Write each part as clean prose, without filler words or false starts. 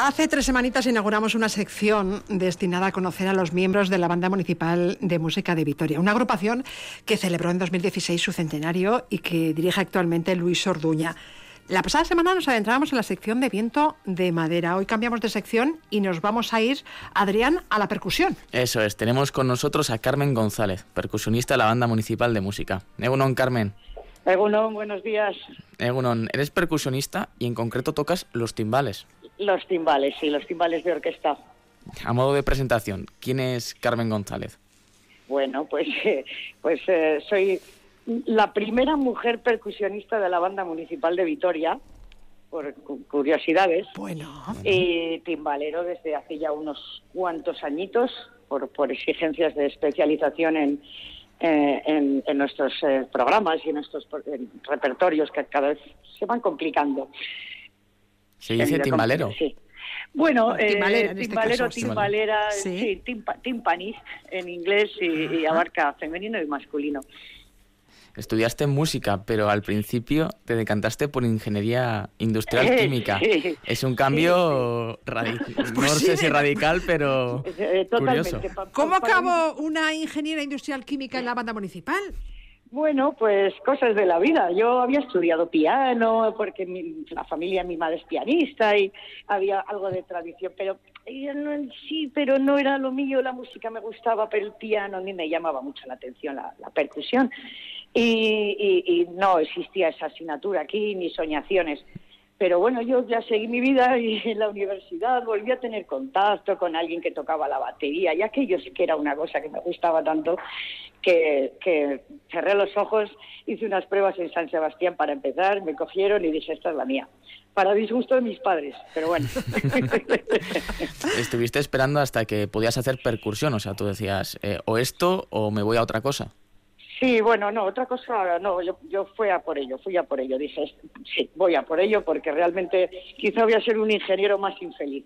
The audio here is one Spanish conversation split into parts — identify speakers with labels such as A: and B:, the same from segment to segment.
A: Hace 3 semanitas inauguramos una sección destinada a conocer a los miembros de la Banda Municipal de Música de Vitoria, una agrupación que celebró en 2016 su centenario y que dirige actualmente Luis Orduña. La pasada semana nos adentrábamos en la sección de viento de madera. Hoy cambiamos de sección y nos vamos a ir, Adrián, a la percusión.
B: Eso es, tenemos con nosotros a Carmen González, percusionista de la Banda Municipal de Música. Egunon, Carmen.
C: Egunon, buenos días.
B: Egunon, eres percusionista y en concreto tocas los timbales.
C: Los timbales, sí, los timbales de orquesta.
B: A modo de presentación, ¿quién es Carmen González?
C: Bueno, soy la primera mujer percusionista de la Banda Municipal de Vitoria, por curiosidades.
A: Bueno.
C: Y timbalero desde hace ya unos cuantos añitos, por exigencias de especialización en nuestros programas y en nuestros repertorios que cada vez se van complicando.
B: ¿Se dice timbalero?
C: Sí. Bueno,
A: timbalera,
C: timbalero,
A: este
C: timbalera,
A: caso.
C: sí, timpanist en inglés y abarca femenino y masculino.
B: Estudiaste música, pero al principio te decantaste por ingeniería industrial química.
C: Sí,
B: es un cambio radical, no sé si radical, pero curioso.
A: ¿Cómo acabó una ingeniera industrial química en la Banda Municipal?
C: Bueno, pues cosas de la vida. Yo había estudiado piano porque la familia de mi madre es pianista y había algo de tradición, pero pero no era lo mío. La música me gustaba, pero el piano a mí me llamaba mucho la atención, la percusión. Y no existía esa asignatura aquí, ni soñaciones. Pero bueno, yo ya seguí mi vida y en la universidad volví a tener contacto con alguien que tocaba la batería, y aquello sí que era una cosa que me gustaba tanto que cerré los ojos, hice unas pruebas en San Sebastián para empezar, me cogieron y dije, esta es la mía. Para disgusto de mis padres, pero bueno.
B: Estuviste esperando hasta que podías hacer percusión, o sea, tú decías, o esto o me voy a otra cosa.
C: Sí, bueno, no, otra cosa, no, yo fui a por ello, dije, sí, voy a por ello porque realmente quizá voy a ser un ingeniero más infeliz.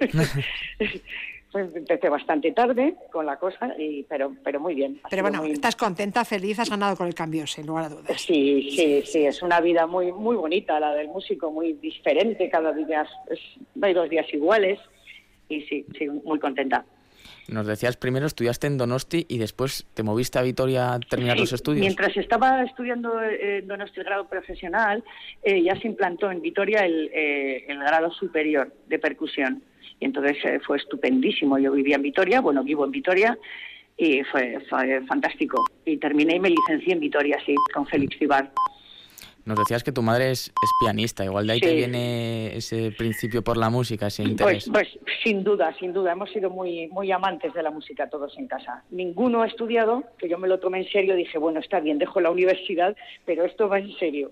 C: Empecé bastante tarde con la cosa, pero muy bien.
A: Pero bueno, estás contenta, feliz, has ganado con el cambio, sin lugar a dudas.
C: Sí, es una vida muy muy bonita la del músico, muy diferente, cada día no hay 2 días iguales, y sí, muy contenta.
B: Nos decías, primero estudiaste en Donosti y después te moviste a Vitoria a terminar los estudios.
C: Mientras estaba estudiando en Donosti el grado profesional, ya se implantó en Vitoria el grado superior de percusión. Y entonces fue estupendísimo. Yo vivía en Vitoria, vivo en Vitoria, y fue fantástico. Y terminé y me licencié en Vitoria, sí, con Félix Cibar.
B: Nos decías que tu madre es pianista, igual de ahí te viene ese principio por la música, ese interés.
C: Pues sin duda, hemos sido muy muy amantes de la música todos en casa. Ninguno ha estudiado, que yo me lo tomé en serio, dije, bueno, está bien, dejo la universidad, pero esto va en serio.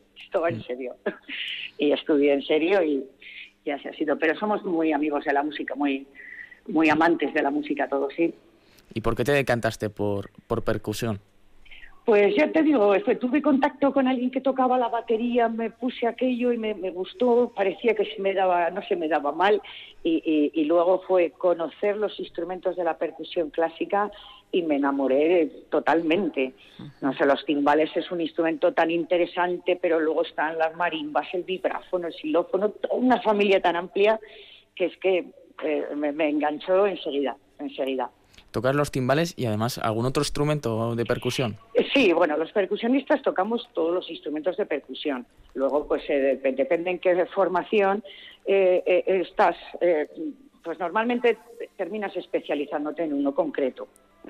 C: Y estudié en serio y así ha sido. Pero somos muy amigos de la música, muy muy amantes de la música todos, sí.
B: ¿Y por qué te decantaste por percusión?
C: Pues ya te digo, tuve contacto con alguien que tocaba la batería, me puse aquello y me gustó, parecía que no se me daba mal, y luego fue conocer los instrumentos de la percusión clásica y me enamoré totalmente. No sé, los timbales es un instrumento tan interesante, pero luego están las marimbas, el vibráfono, el xilófono, toda una familia tan amplia que es que me enganchó enseguida.
B: ¿Tocas los timbales y además algún otro instrumento de percusión?
C: Sí, bueno, los percusionistas tocamos todos los instrumentos de percusión. Luego, pues depende en qué formación estás. Pues normalmente terminas especializándote en uno concreto.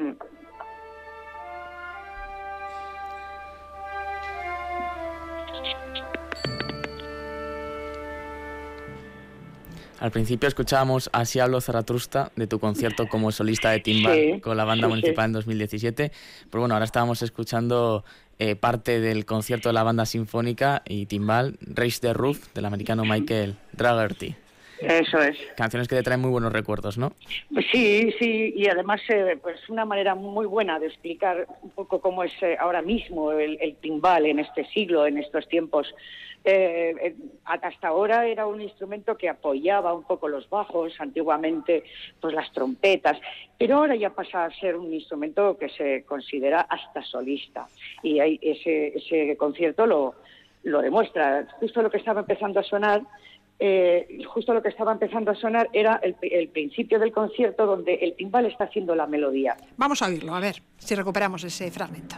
B: Al principio escuchábamos Así habló Zaratustra, de tu concierto como solista de timbal con la Banda Municipal en 2017. Pero bueno, ahora estábamos escuchando parte del concierto de la Banda Sinfónica y timbal, Raise the Roof, del americano Michael Dragerty.
C: Eso es.
B: Canciones que te traen muy buenos recuerdos, ¿no?
C: Sí, y además pues una manera muy buena de explicar un poco cómo es ahora mismo el timbal en este siglo, en estos tiempos. Hasta ahora era un instrumento que apoyaba un poco los bajos, antiguamente pues las trompetas, pero ahora ya pasa a ser un instrumento que se considera hasta solista, y ese concierto lo demuestra. Justo lo que estaba empezando a sonar justo lo que estaba empezando a sonar era el principio del concierto, donde el timbal está haciendo la melodía.
A: Vamos a oírlo, a ver si recuperamos ese fragmento.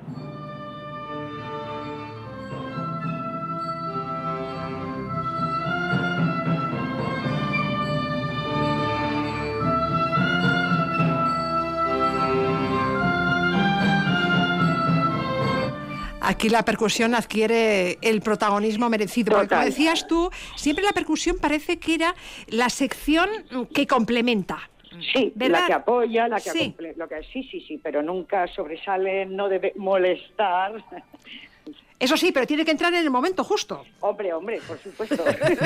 A: Aquí la percusión adquiere el protagonismo merecido. Porque, como decías tú, siempre la percusión parece que era la sección que complementa.
C: Sí,
A: ¿verdad?
C: La que apoya, la que sí, pero nunca sobresale, no debe molestar.
A: Eso sí, pero tiene que entrar en el momento justo.
C: Hombre, por supuesto.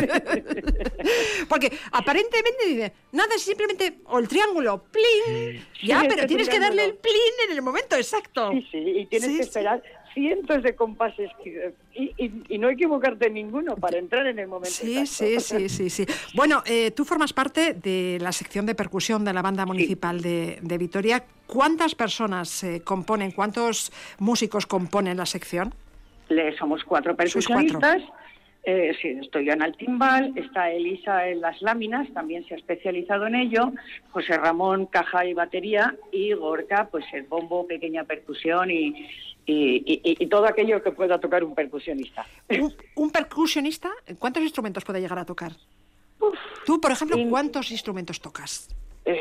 A: Porque aparentemente dice, nada, simplemente, o el triángulo, plin, ya, pero tienes que darle el plin en el momento exacto.
C: Sí, y tienes que esperar cientos de compases y no equivocarte en ninguno para entrar en el momento exacto.
A: Sí. Bueno, tú formas parte de la sección de percusión de la Banda Municipal de Vitoria. ¿Cuántas personas componen, cuántos músicos componen la sección?
C: Somos 4 percusionistas. Sí, estoy yo en el timbal, está Elisa en las láminas, también se ha especializado en ello, José Ramón, caja y batería, y Gorka, pues el bombo, pequeña percusión y todo aquello que pueda tocar un percusionista.
A: ¿Un percusionista? ¿Cuántos instrumentos puede llegar a tocar? Tú, por ejemplo, ¿cuántos instrumentos tocas?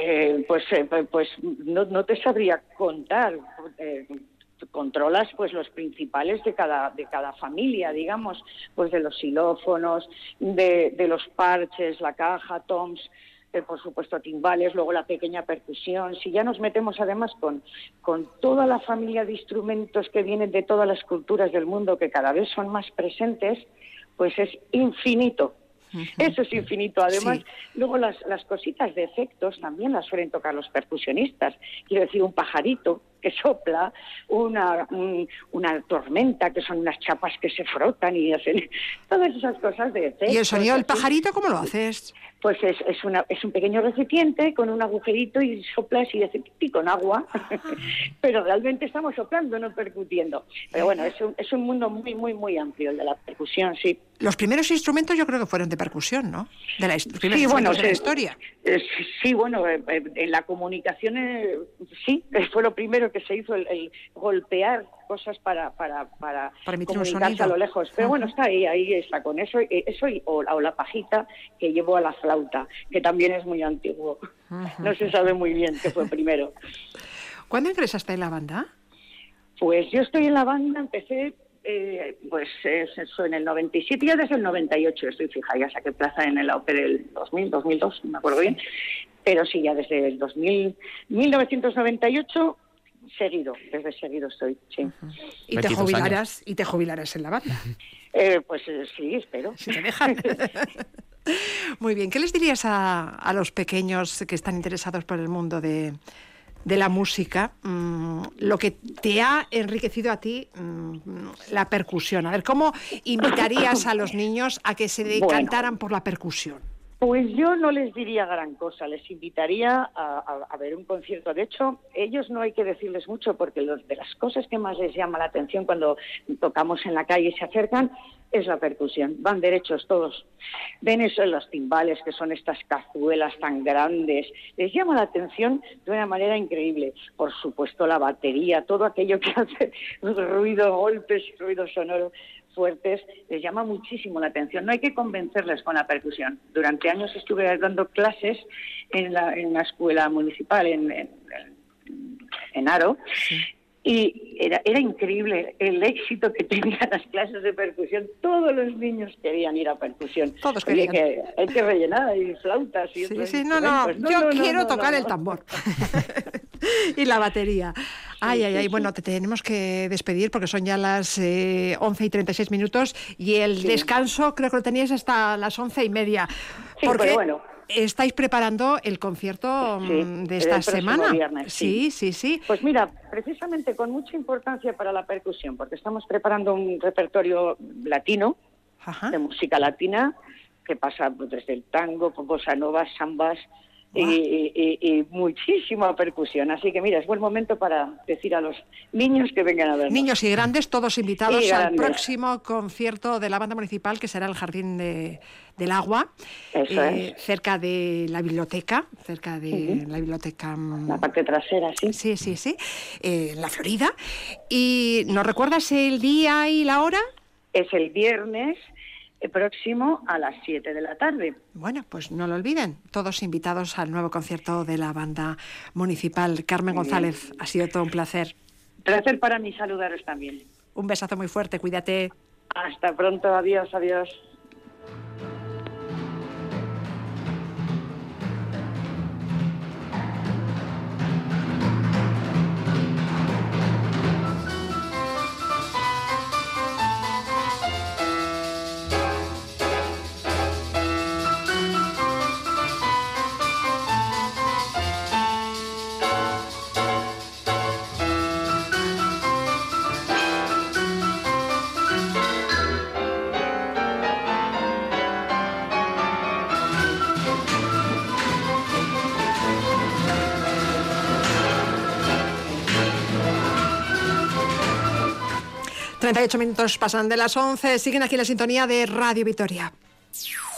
C: Pues no te sabría contar. Controlas pues los principales de cada familia, digamos, pues de los xilófonos, de los parches, la caja, toms, por supuesto timbales, luego la pequeña percusión. Si ya nos metemos además con toda la familia de instrumentos que vienen de todas las culturas del mundo, que cada vez son más presentes, pues es infinito. Eso es infinito. Además, sí. Luego las cositas de efectos también las suelen tocar los percusionistas. Quiero decir, un pajarito que sopla, una tormenta, que son unas chapas que se frotan y hacen todas esas cosas de efectos.
A: ¿Y el sonido del pajarito cómo lo haces?
C: Pues es un pequeño recipiente con un agujerito y soplas y hace pipí con agua, pero realmente estamos soplando, no percutiendo. Pero bueno, es un mundo muy, muy, muy amplio el de la percusión, sí.
A: Los primeros instrumentos yo creo que fueron de percusión, ¿no? Los primeros instrumentos de la historia.
C: Sí, bueno, en la comunicación sí, fue lo primero que se hizo, el golpear cosas para comunicarse a lo lejos. Pero bueno, está ahí está, con eso o la pajita que llevó a la flauta, que también es muy antiguo. No se sabe muy bien qué fue primero.
A: ¿Cuándo ingresaste en la banda?
C: Pues yo estoy en la banda, empecé eso en el 97, ya desde el 98 estoy fija, ya saqué plaza en la OPE del 2002, no me acuerdo bien, pero sí, ya desde el 1998 desde seguido estoy, sí.
A: ¿Y te jubilarás en la banda?
C: Sí, espero.
A: Si te dejan. Muy bien, ¿qué les dirías a los pequeños que están interesados por el mundo de la música, lo que te ha enriquecido a ti la percusión? A ver, ¿cómo invitarías a los niños a que se decantaran por la percusión?
C: Pues yo no les diría gran cosa, les invitaría a ver un concierto. De hecho, ellos no hay que decirles mucho, porque de las cosas que más les llama la atención cuando tocamos en la calle y se acercan es la percusión. Van derechos todos. Ven eso en los timbales, que son estas cazuelas tan grandes. Les llama la atención de una manera increíble. Por supuesto, la batería, todo aquello que hace ruido, golpes, ruido sonoro fuertes, les llama muchísimo la atención. No hay que convencerles con la percusión. Durante años estuve dando clases en una escuela municipal en Aro, sí. Y era increíble el éxito que tenían las clases de percusión. Todos los niños querían ir a percusión.
A: Todos querían.
C: Hay que rellenar y flautas y otros instrumentos.
A: Yo quiero tocar el tambor. Y la batería. Ay. Bueno, te tenemos que despedir porque son ya las 11:36 y el descanso creo que lo teníais hasta las 11:30.
C: Sí, pero bueno.
A: ¿Estáis preparando el concierto de esta semana?
C: Viernes,
A: sí.
C: Pues mira, precisamente con mucha importancia para la percusión, porque estamos preparando un repertorio latino, de música latina, que pasa desde el tango, bossa nova, sambas, y muchísima percusión. Así que mira, es buen momento para decir a los niños que vengan a vernos.
A: Niños y grandes, todos invitados al próximo concierto de la banda municipal, que será el Jardín del Agua, cerca de la biblioteca,
C: la parte trasera, sí.
A: Sí, en la Florida. ¿Y nos recuerdas el día y la hora?
C: Es el viernes próximo a las 7 de la tarde.
A: Bueno, pues no lo olviden, todos invitados al nuevo concierto de la banda municipal. Carmen González, ha sido todo un placer.
C: Placer para mí saludaros también.
A: Un besazo muy fuerte, cuídate.
C: Hasta pronto, adiós. ...38 minutos pasan de las 11... siguen aquí en la sintonía de Radio Vitoria.